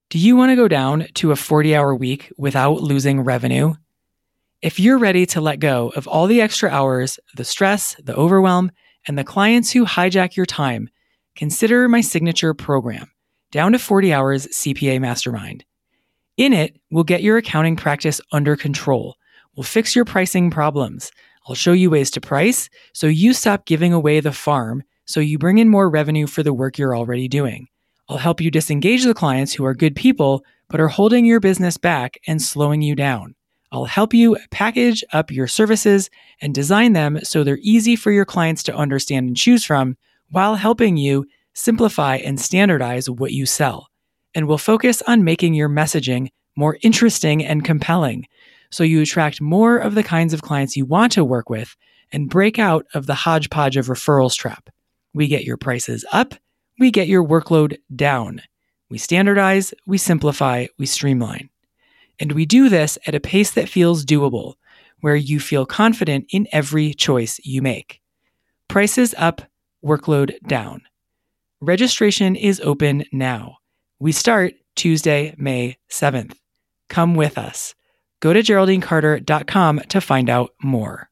Do you want to go down to a 40-hour week without losing revenue? If you're ready to let go of all the extra hours, the stress, the overwhelm, and the clients who hijack your time, consider my signature program, Down to 40 Hours CPA Mastermind. In it, we'll get your accounting practice under control. We'll fix your pricing problems. I'll show you ways to price so you stop giving away the farm so you bring in more revenue for the work you're already doing. I'll help you disengage the clients who are good people but are holding your business back and slowing you down. I'll help you package up your services and design them so they're easy for your clients to understand and choose from, while helping you simplify and standardize what you sell. And we'll focus on making your messaging more interesting and compelling so you attract more of the kinds of clients you want to work with and break out of the hodgepodge of referrals trap. We get your prices up, we get your workload down. We standardize, we simplify, we streamline. And we do this at a pace that feels doable, where you feel confident in every choice you make. Prices up, workload down. Registration is open now. We start Tuesday, May 7th. Come with us. Go to GeraldineCarter.com to find out more.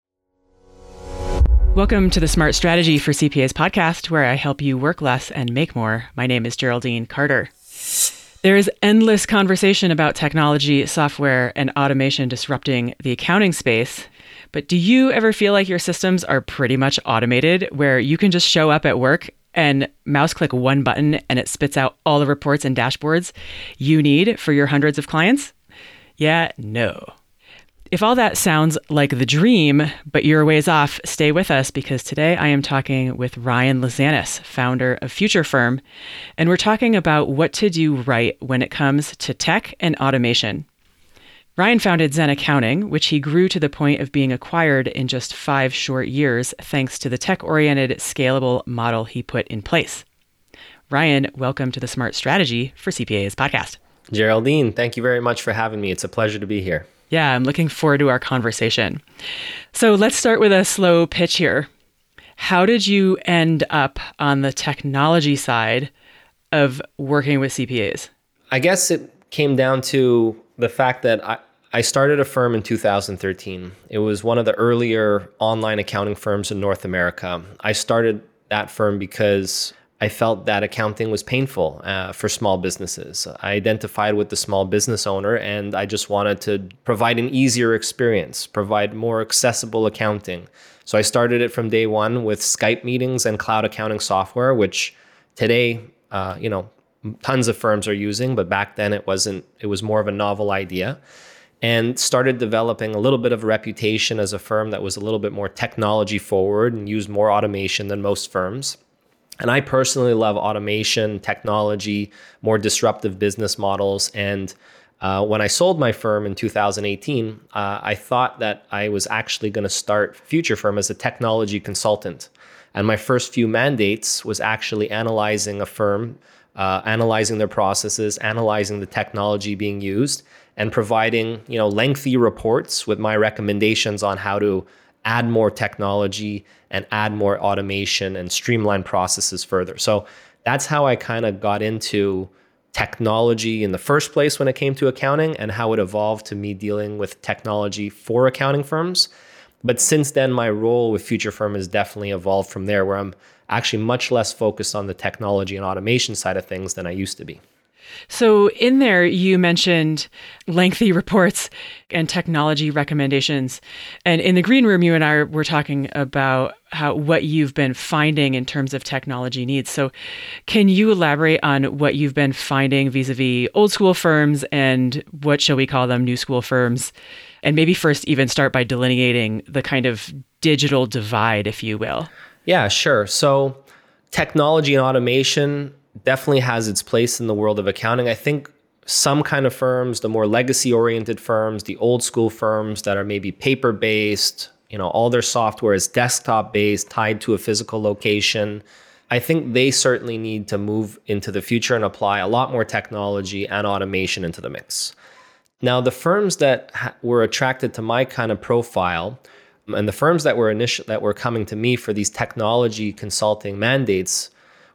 Welcome to the Smart Strategy for CPAs podcast, where I help you work less and make more. My name is Geraldine Carter. There is endless conversation about technology, software, and automation disrupting the accounting space. But do you ever feel like your systems are pretty much automated, where you can just show up at work and mouse click one button and it spits out all the reports and dashboards you need for your hundreds of clients? Yeah, no. If all that sounds like the dream, but you're a ways off, stay with us, because today I am talking with Ryan Lazanis, founder of Future Firm, and we're talking about what to do right when it comes to tech and automation. Ryan founded Zen Accounting, which he grew to the point of being acquired in just 5 short years, thanks to the tech-oriented, scalable model he put in place. Ryan, welcome to the Smart Strategy for CPAs podcast. Geraldine, thank you very much for having me. It's a pleasure to be here. Yeah, I'm looking forward to our conversation. So let's start with a slow pitch here. How did you end up on the technology side of working with CPAs? I guess it came down to the fact that I started a firm in 2013. It was one of the earlier online accounting firms in North America. I started that firm because I felt that accounting was painful for small businesses. I identified with the small business owner, and I just wanted to provide an easier experience, provide more accessible accounting. So I started it from day one with Skype meetings and cloud accounting software, which today, tons of firms are using, but back then it wasn't. It was more of a novel idea, and started developing a little bit of a reputation as a firm that was a little bit more technology forward and used more automation than most firms. And I personally love automation, technology, more disruptive business models. And when I sold my firm in 2018, I thought that I was actually going to start Future Firm as a technology consultant. And my first few mandates was actually analyzing a firm, analyzing their processes, analyzing the technology being used, and providing, lengthy reports with my recommendations on how to add more technology and add more automation and streamline processes further. So that's how I kind of got into technology in the first place when it came to accounting, and how it evolved to me dealing with technology for accounting firms. But since then, my role with Future Firm has definitely evolved from there, where I'm actually much less focused on the technology and automation side of things than I used to be. So in there, you mentioned lengthy reports and technology recommendations. And in the green room, you and I were talking about what you've been finding in terms of technology needs. So can you elaborate on what you've been finding vis-a-vis old school firms and what shall we call them, new school firms? And maybe first even start by delineating the kind of digital divide, if you will. Yeah, sure. So technology and automation definitely has its place in the world of accounting. I think some kind of firms, the more legacy-oriented firms, the old school firms that are maybe paper-based, all their software is desktop-based, tied to a physical location. I think they certainly need to move into the future and apply a lot more technology and automation into the mix. Now, the firms that were attracted to my kind of profile, and the firms that were coming to me for these technology consulting mandates,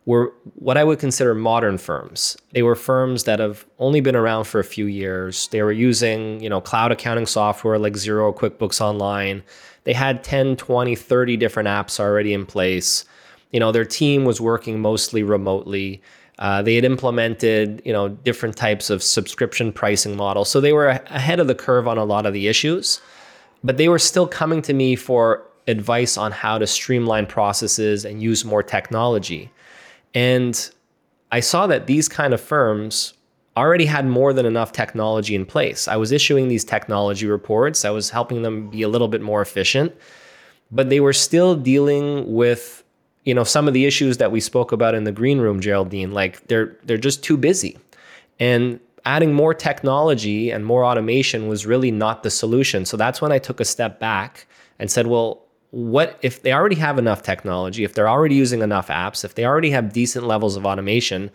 were what I would consider modern firms. They were firms that have only been around for a few years. They were using, cloud accounting software like Xero or QuickBooks Online. They had 10, 20, 30 different apps already in place. Their team was working mostly remotely. They had implemented, different types of subscription pricing models. So they were ahead of the curve on a lot of the issues, but they were still coming to me for advice on how to streamline processes and use more technology. And I saw that these kind of firms already had more than enough technology in place. I was issuing these technology reports. I was helping them be a little bit more efficient, but they were still dealing with, some of the issues that we spoke about in the green room, Geraldine. Like they're just too busy. And adding more technology and more automation was really not the solution. So that's when I took a step back and said, well, what if they already have enough technology, if they're already using enough apps, if they already have decent levels of automation,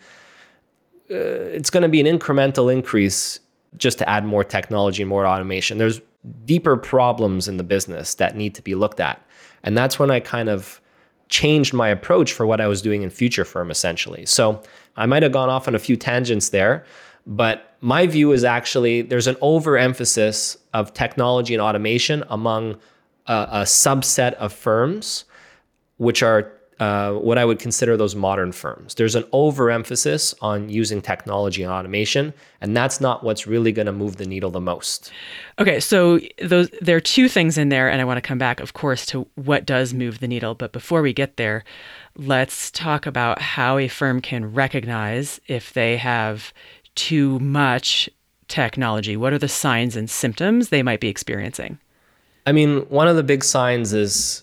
it's going to be an incremental increase just to add more technology and more automation. There's deeper problems in the business that need to be looked at. And that's when I kind of changed my approach for what I was doing in Future Firm, essentially. So I might have gone off on a few tangents there, but my view is actually there's an overemphasis of technology and automation among a subset of firms, which are what I would consider those modern firms. There's an overemphasis on using technology and automation, and that's not what's really going to move the needle the most. Okay, so there are two things in there, and I want to come back, of course, to what does move the needle. But before we get there, let's talk about how a firm can recognize if they have too much technology. What are the signs and symptoms they might be experiencing? I mean, one of the big signs is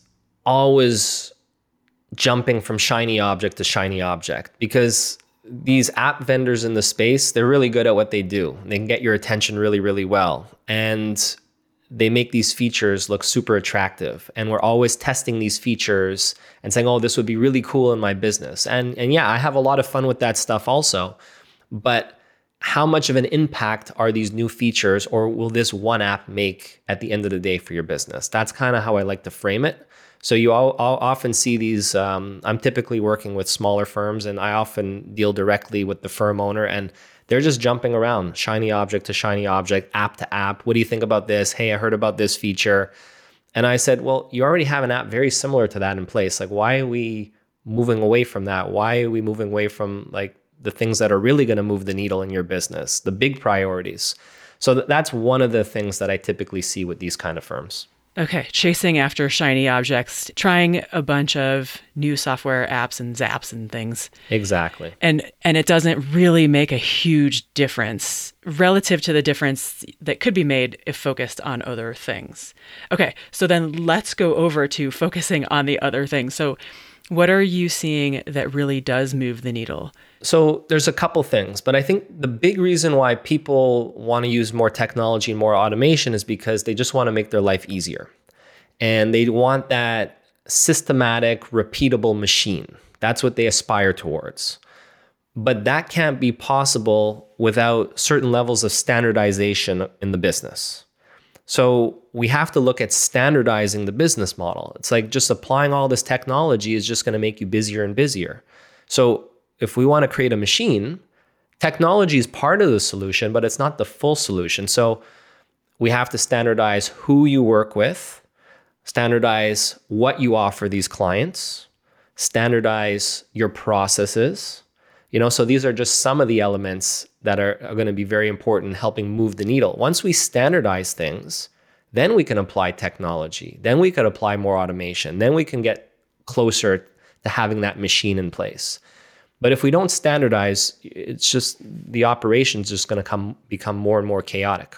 always jumping from shiny object to shiny object, because these app vendors in the space, they're really good at what they do. They can get your attention really, really well. And they make these features look super attractive. And we're always testing these features and saying, oh, this would be really cool in my business. And yeah, I have a lot of fun with that stuff also. But how much of an impact are these new features, or will this one app make at the end of the day for your business? That's kind of how I like to frame it. So I'll often see these, I'm typically working with smaller firms, and I often deal directly with the firm owner, and they're just jumping around shiny object to shiny object, app to app. What do you think about this? Hey, I heard about this feature. And I said, well, you already have an app very similar to that in place. Like, why are we moving away from that? Why are we moving away from like the things that are really going to move the needle in your business, the big priorities? So that's one of the things that I typically see with these kind of firms. Okay, chasing after shiny objects, trying a bunch of new software apps and zaps and things. Exactly. And it doesn't really make a huge difference relative to the difference that could be made if focused on other things. Okay, so then let's go over to focusing on the other things. So what are you seeing that really does move the needle? So there's a couple things, but I think the big reason why people want to use more technology and more automation is because they just want to make their life easier. And they want that systematic, repeatable machine. That's what they aspire towards. But that can't be possible without certain levels of standardization in the business. So we have to look at standardizing the business model. It's like just applying all this technology is just going to make you busier and busier. So if we want to create a machine, technology is part of the solution, but it's not the full solution. So we have to standardize who you work with, standardize what you offer these clients, standardize your processes. So these are just some of the elements that are going to be very important in helping move the needle. Once we standardize things, then we can apply technology. Then we could apply more automation. Then we can get closer to having that machine in place. But if we don't standardize, it's just the operation's just going to become more and more chaotic.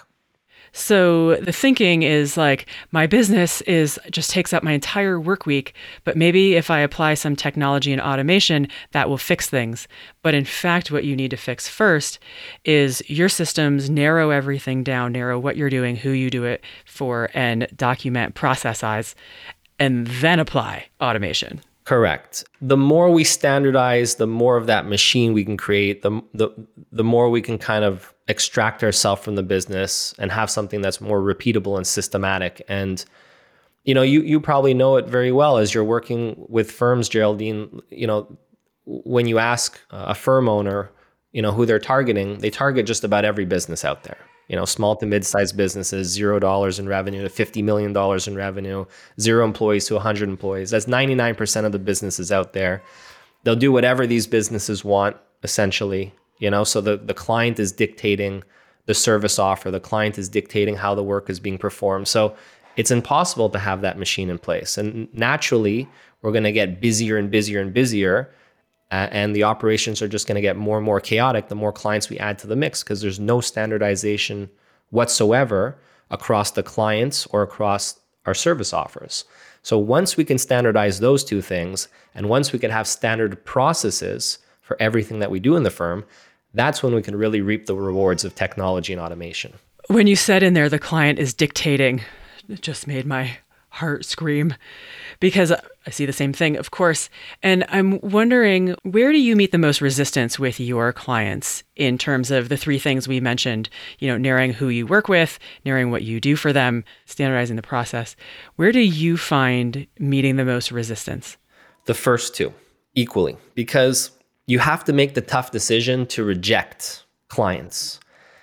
So the thinking is like, my business just takes up my entire work week, but maybe if I apply some technology and automation, that will fix things. But in fact, what you need to fix first is your systems, narrow everything down, narrow what you're doing, who you do it for, and document, processize, and then apply automation. Correct. The more we standardize, the more of that machine we can create, the more we can kind of extract ourselves from the business and have something that's more repeatable and systematic. And, you probably know it very well as you're working with firms, Geraldine. when you ask a firm owner, who they're targeting, they target just about every business out there. Small to mid-sized businesses, $0 in revenue to $50 million in revenue, 0 employees to 100 employees. That's 99% of the businesses out there. They'll do whatever these businesses want, essentially. So the client is dictating the service offer. The client is dictating how the work is being performed. So it's impossible to have that machine in place. And naturally, we're going to get busier and busier and busier. And the operations are just going to get more and more chaotic the more clients we add to the mix, because there's no standardization whatsoever across the clients or across our service offers. So once we can standardize those two things, and once we can have standard processes for everything that we do in the firm, that's when we can really reap the rewards of technology and automation. When you said in there, the client is dictating, it just made my heart scream, because I see the same thing, of course. And I'm wondering, where do you meet the most resistance with your clients in terms of the 3 things we mentioned, narrowing who you work with, narrowing what you do for them, standardizing the process. Where do you find meeting the most resistance? The first 2, equally, because you have to make the tough decision to reject clients.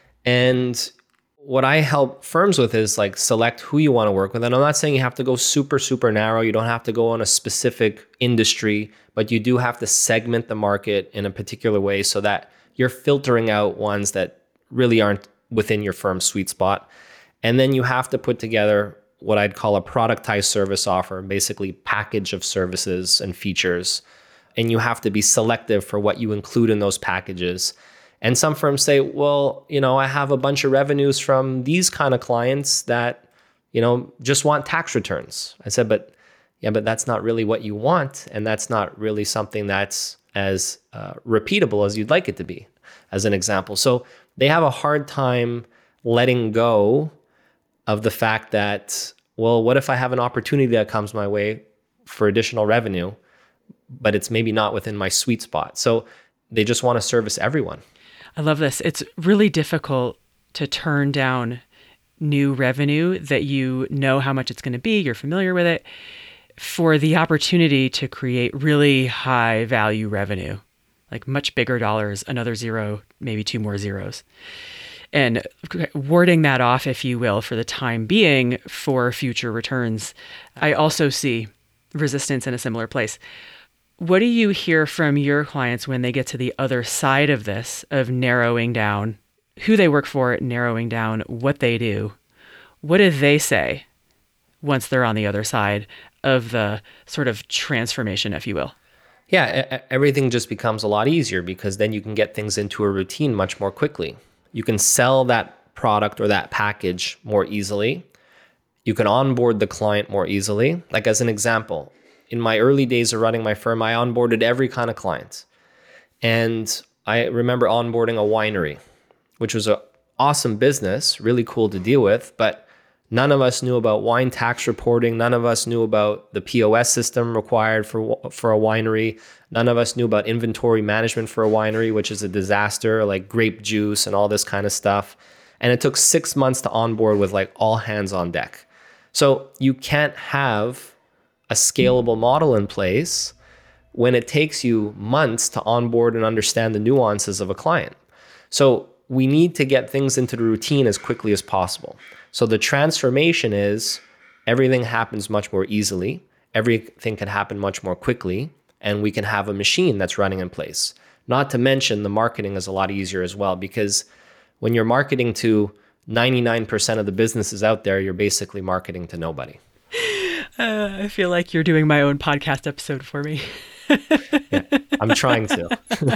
And what I help firms with is select who you want to work with. And I'm not saying you have to go super, super narrow. You don't have to go on a specific industry, but you do have to segment the market in a particular way so that you're filtering out ones that really aren't within your firm's sweet spot. And then you have to put together what I'd call a productized service offer, basically package of services and features. And you have to be selective for what you include in those packages. And some firms say, well, I have a bunch of revenues from these kind of clients that, just want tax returns. I said, but that's not really what you want. And that's not really something that's as repeatable as you'd like it to be, as an example. So they have a hard time letting go of the fact that, well, what if I have an opportunity that comes my way for additional revenue, but it's maybe not within my sweet spot? So they just want to service everyone. I love this. It's really difficult to turn down new revenue that you know how much it's going to be, you're familiar with it, for the opportunity to create really high value revenue, like much bigger dollars, another 0, maybe 2 more zeros. And warding that off, if you will, for the time being for future returns. I also see resistance in a similar place. What do you hear from your clients when they get to the other side of this, of narrowing down who they work for, narrowing down what they do? What do they say once they're on the other side of the sort of transformation, if you will? Yeah, everything just becomes a lot easier, because then you can get things into a routine much more quickly. You can sell that product or that package more easily. You can onboard the client more easily. Like, as an example, in my early days of running my firm, I onboarded every kind of client. And I remember onboarding a winery, which was an awesome business, really cool to deal with, but none of us knew about wine tax reporting. None of us knew about the POS system required for a winery. None of us knew about inventory management for a winery, which is a disaster, like grape juice and all this kind of stuff. And it took 6 months to onboard with all hands on deck. So you can't have a scalable model in place when it takes you months to onboard and understand the nuances of a client. So we need to get things into the routine as quickly as possible. So the transformation is everything happens much more easily. Everything can happen much more quickly, and we can have a machine that's running in place. Not to mention the marketing is a lot easier as well, because when you're marketing to 99% of the businesses out there, you're basically marketing to nobody. I feel like you're doing my own podcast episode for me. Yeah, I'm trying to.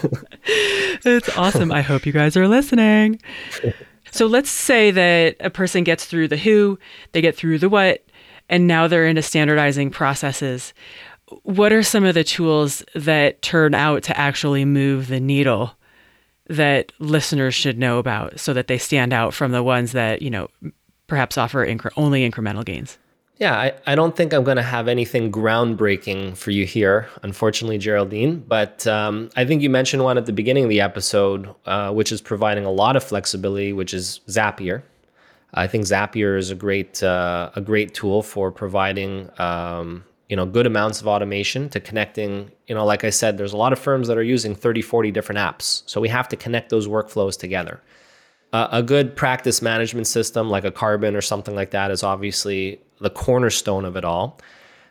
It's awesome. I hope you guys are listening. So let's say that a person gets through the who, they get through the what, and now they're into standardizing processes. What are some of the tools that turn out to actually move the needle that listeners should know about so that they stand out from the ones that, perhaps offer only incremental gains? Yeah, I don't think I'm going to have anything groundbreaking for you here, unfortunately, Geraldine. But I think you mentioned one at the beginning of the episode, which is providing a lot of flexibility, which is Zapier. I think Zapier is a great tool for providing good amounts of automation to connecting, like I said, there's a lot of firms that are using 30, 40 different apps. So we have to connect those workflows together. A good practice management system like a Karbon or something like that is obviously the cornerstone of it all.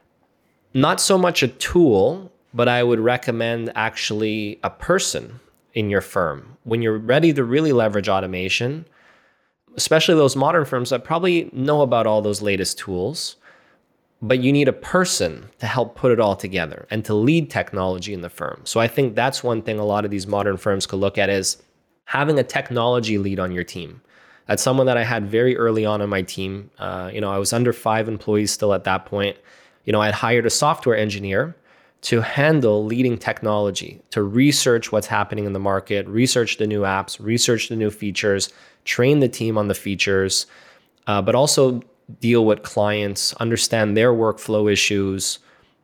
Not so much a tool, but I would recommend actually a person in your firm. When you're ready to really leverage automation, especially those modern firms that probably know about all those latest tools, but you need a person to help put it all together and to lead technology in the firm. So I think that's one thing a lot of these modern firms could look at is having a technology lead on your team. That's someone that I had very early on in my team. I was under 5 employees still at that point. I had hired a software engineer to handle leading technology, to research what's happening in the market, research the new apps, research the new features, train the team on the features, but also deal with clients, understand their workflow issues,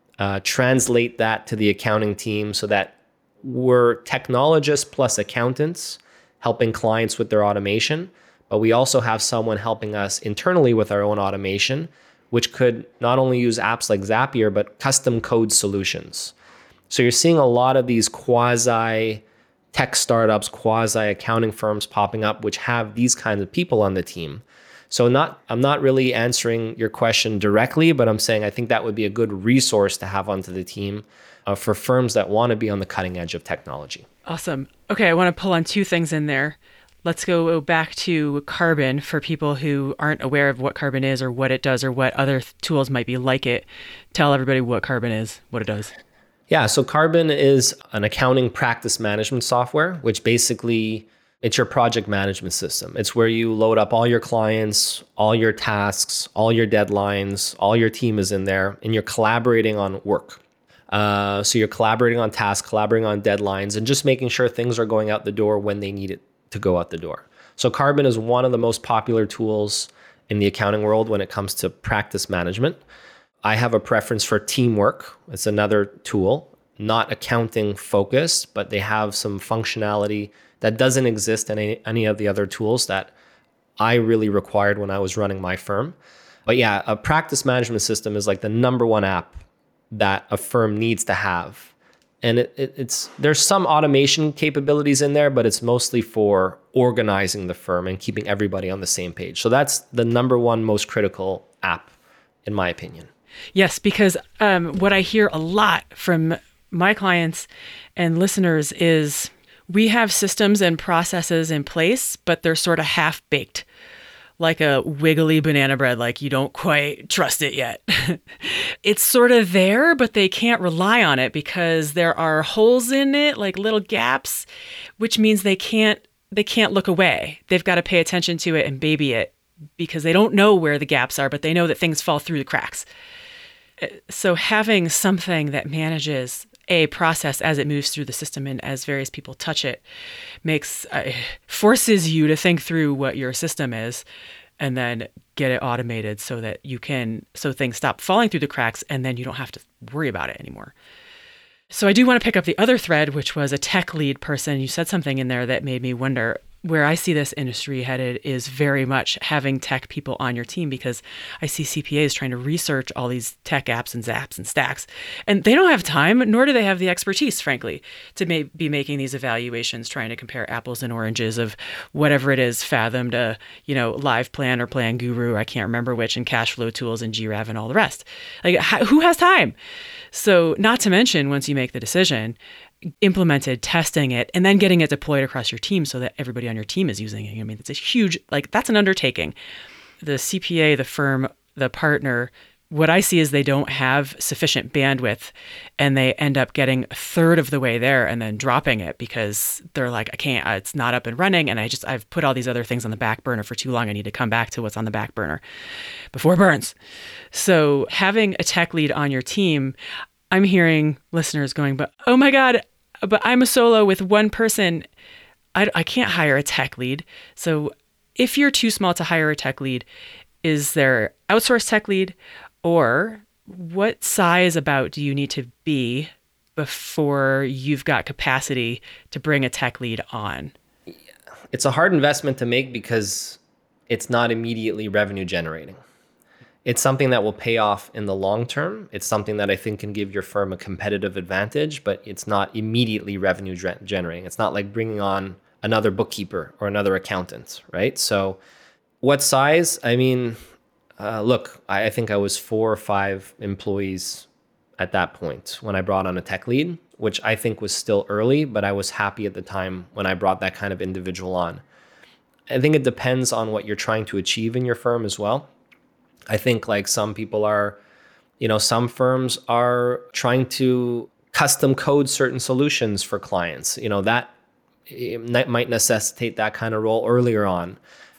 translate that to the accounting team so that we're technologists plus accountants helping clients with their automation, but we also have someone helping us internally with our own automation, which could not only use apps like Zapier, but custom code solutions. So you're seeing a lot of these quasi tech startups, quasi accounting firms popping up, which have these kinds of people on the team. So I'm not really answering your question directly, but I'm saying I think that would be a good resource to have onto the team for firms that want to be on the cutting edge of technology. Awesome. Okay, I want to pull on 2 things in there. Let's go back to Karbon for people who aren't aware of what Karbon is or what it does or what other tools might be like it. Tell everybody what Karbon is, what it does. Yeah, so Karbon is an accounting practice management software, which basically it's your project management system. It's where you load up all your clients, all your tasks, all your deadlines, all your team is in there, and you're collaborating on work. So you're collaborating on tasks, collaborating on deadlines, and just making sure things are going out the door when they need it to go out the door. So Karbon is one of the most popular tools in the accounting world when it comes to practice management. I have a preference for Teamwork. It's another tool, not accounting focused, but they have some functionality that doesn't exist in any of the other tools that I really required when I was running my firm. But yeah, a practice management system is like the number one app that a firm needs to have. And it's there's some automation capabilities in there, but it's mostly for organizing the firm and keeping everybody on the same page. So that's the number one most critical app, in my opinion. Yes, because what I hear a lot from my clients and listeners is we have systems and processes in place, but they're sort of half-baked, like a wiggly banana bread, like you don't quite trust it yet. It's sort of there, but they can't rely on it because there are holes in it, like little gaps, which means they can't look away. They've got to pay attention to it and baby it because they don't know where the gaps are, but they know that things fall through the cracks. So having something that manages a process as it moves through the system and as various people touch it forces you to think through what your system is and then get it automated so that so things stop falling through the cracks and then you don't have to worry about it anymore. So I do want to pick up the other thread, which was a tech lead person. You said something in there that made me wonder. Where I see this industry headed is very much having tech people on your team because I see CPAs trying to research all these tech apps and zaps and stacks, and they don't have time, nor do they have the expertise, frankly, to be making these evaluations, trying to compare apples and oranges of whatever it is, Fathom to, Live Plan or Plan Guru, I can't remember which, and cash flow tools and GRAV and all the rest. Like, who has time? So not to mention, once you make the decision, implemented, testing it, and then getting it deployed across your team so that everybody on your team is using it. I mean, it's a huge, that's an undertaking. The CPA, the firm, the partner, what I see is they don't have sufficient bandwidth and they end up getting a third of the way there and then dropping it because they're like, I can't, it's not up and running. And I've put all these other things on the back burner for too long. I need to come back to what's on the back burner before it burns. So having a tech lead on your team, I'm hearing listeners going, but oh my God, but I'm a solo with one person. I can't hire a tech lead. So if you're too small to hire a tech lead, is there outsourced tech lead, or what size about do you need to be before you've got capacity to bring a tech lead on? It's a hard investment to make because it's not immediately revenue generating. It's something that will pay off in the long term. It's something that I think can give your firm a competitive advantage, but it's not immediately revenue generating. It's not like bringing on another bookkeeper or another accountant, right? So what size? I mean, look, I think I was 4 or 5 employees at that point when I brought on a tech lead, which I think was still early, but I was happy at the time when I brought that kind of individual on. I think it depends on what you're trying to achieve in your firm as well. I think like some people are, some firms are trying to custom code certain solutions for clients. That might necessitate that kind of role earlier on.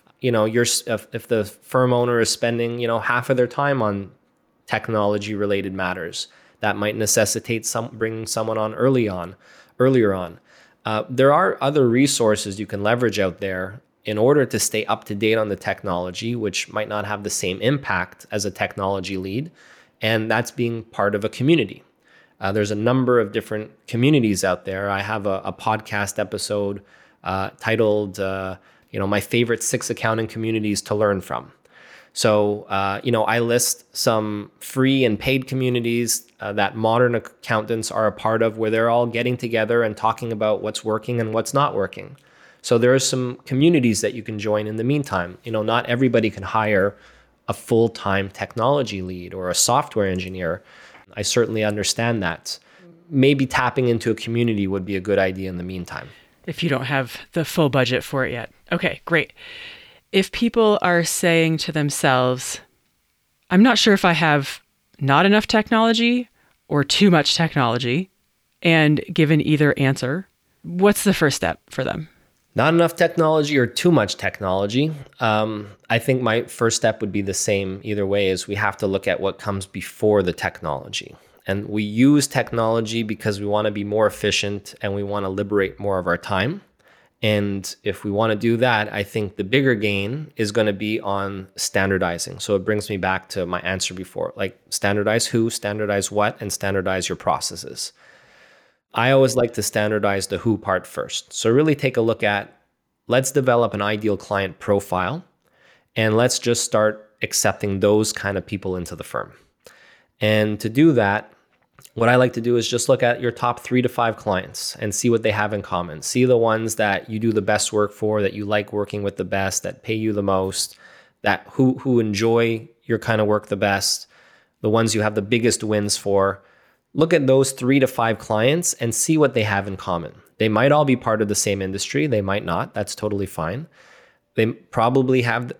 If the firm owner is spending, half of their time on technology related matters, that might necessitate bringing someone on earlier on. There are other resources you can leverage out there in order to stay up to date on the technology, which might not have the same impact as a technology lead. And that's being part of a community. There's a number of different communities out there. I have a podcast episode titled, My Favorite 6 Accounting Communities to Learn From. So, I list some free and paid communities that modern accountants are a part of, where they're all getting together and talking about what's working and what's not working. So there are some communities that you can join in the meantime. Not everybody can hire a full-time technology lead or a software engineer. I certainly understand that. Maybe tapping into a community would be a good idea in the meantime. If you don't have the full budget for it yet. Okay, great. If people are saying to themselves, I'm not sure if I have not enough technology or too much technology, and given either answer, what's the first step for them? Not enough technology or too much technology. I think my first step would be the same either way, is we have to look at what comes before the technology. And we use technology because we want to be more efficient and we want to liberate more of our time. And if we want to do that, I think the bigger gain is going to be on standardizing. So it brings me back to my answer before, like standardize who, standardize what, and standardize your processes. I always like to standardize the who part first. So really take a look at, let's develop an ideal client profile, and let's just start accepting those kind of people into the firm. And to do that, what I like to do is just look at your top 3 to 5 clients and see what they have in common. See the ones that you do the best work for, that you like working with the best, that pay you the most, that who enjoy your kind of work the best, the ones you have the biggest wins for. Look at those 3 to 5 clients and see what they have in common. They might all be part of the same industry. They might not. That's totally fine. They're probably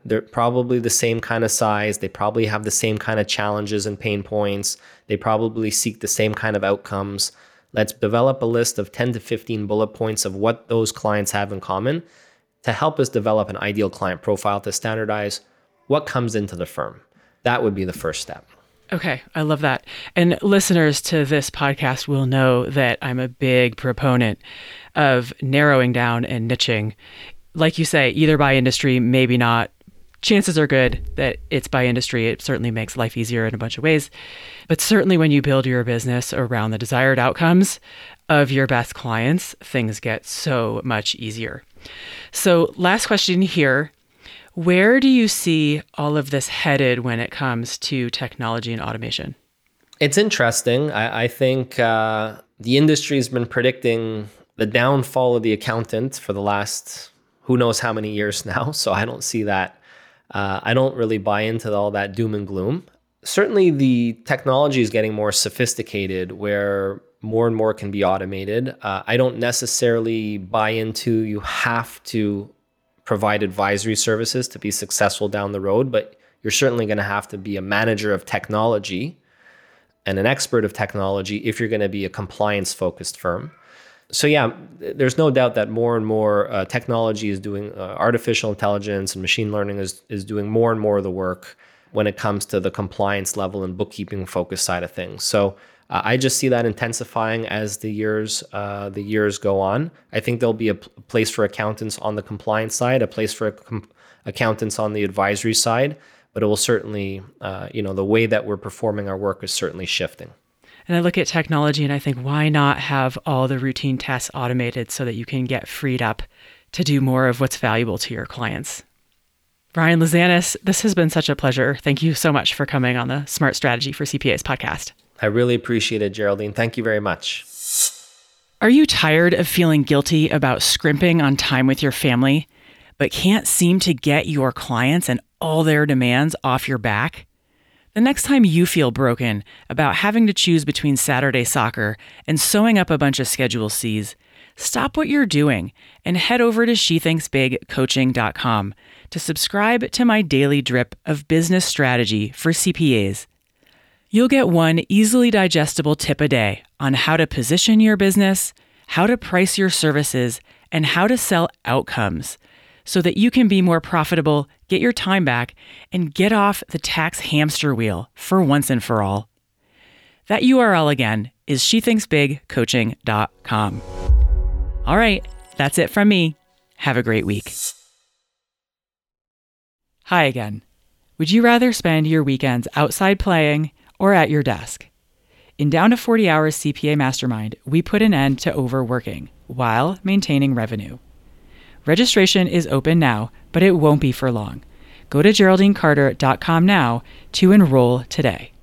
the same kind of size. They probably have the same kind of challenges and pain points. They probably seek the same kind of outcomes. Let's develop a list of 10 to 15 bullet points of what those clients have in common to help us develop an ideal client profile to standardize what comes into the firm. That would be the first step. Okay, I love that. And listeners to this podcast will know that I'm a big proponent of narrowing down and niching. Like you say, either by industry, maybe not. Chances are good that it's by industry. It certainly makes life easier in a bunch of ways. But certainly when you build your business around the desired outcomes of your best clients, things get so much easier. So last question here. Where do you see all of this headed when it comes to technology and automation? It's interesting. I think the industry has been predicting the downfall of the accountant for the last who knows how many years now. So I don't see that. I don't really buy into all that doom and gloom. Certainly the technology is getting more sophisticated where more and more can be automated. I don't necessarily buy into you have to provide advisory services to be successful down the road, but you're certainly going to have to be a manager of technology and an expert of technology if you're going to be a compliance-focused firm. So yeah, there's no doubt that more and more technology is doing, artificial intelligence and machine learning is doing more and more of the work when it comes to the compliance level and bookkeeping focus side of things. So I just see that intensifying as the years go on. I think there'll be a place for accountants on the compliance side, a place for accountants on the advisory side, but it will certainly, the way that we're performing our work is certainly shifting. And I look at technology and I think, why not have all the routine tasks automated so that you can get freed up to do more of what's valuable to your clients? Ryan Luzanis, this has been such a pleasure. Thank you so much for coming on the Smart Strategy for CPAs podcast. I really appreciate it, Geraldine. Thank you very much. Are you tired of feeling guilty about scrimping on time with your family, but can't seem to get your clients and all their demands off your back? The next time you feel broken about having to choose between Saturday soccer and sewing up a bunch of Schedule Cs, stop what you're doing and head over to SheThinksBigCoaching.com to subscribe to my daily drip of business strategy for CPAs. You'll get one easily digestible tip a day on how to position your business, how to price your services, and how to sell outcomes so that you can be more profitable, get your time back, and get off the tax hamster wheel for once and for all. That URL again is SheThinksBigCoaching.com. All right, that's it from me. Have a great week. Hi again. Would you rather spend your weekends outside playing or at your desk? In Down to 40 Hours CPA Mastermind, we put an end to overworking while maintaining revenue. Registration is open now, but it won't be for long. Go to GeraldineCarter.com now to enroll today.